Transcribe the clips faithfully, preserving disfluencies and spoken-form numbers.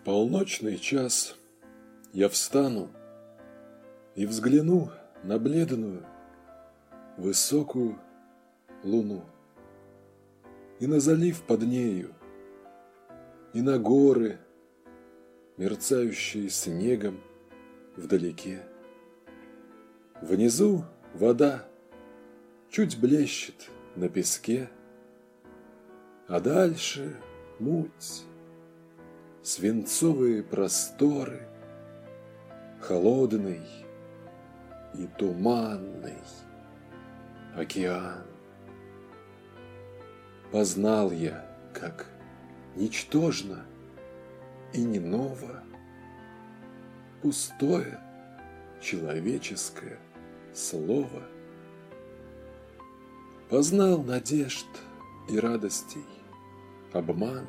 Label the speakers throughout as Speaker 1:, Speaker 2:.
Speaker 1: полночный час я встану и взгляну на бледную, высокую луну, и на залив под нею, и на горы, мерцающие снегом вдалеке. Внизу вода чуть блещет на песке, а дальше муть, свинцовые просторы, холодный и туманный океан. Познал я, как ничтожно и не ново пустое человеческое слово. Познал надежд и радостей обман,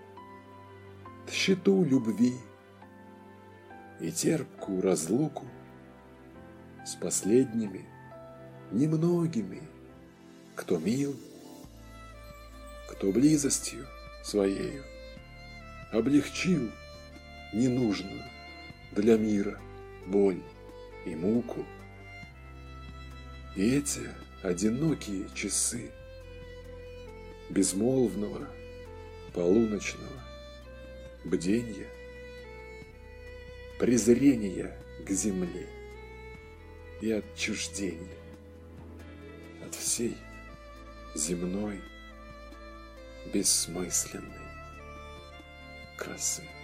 Speaker 1: тщету любви и терпкую разлуку с последними немногими, кто мил, кто близостью своею облегчил ненужную для мира боль и муку. И эти одинокие часы безмолвного полуночного бденья, презрения к земле и отчуждения от всей земной бессмысленной красы.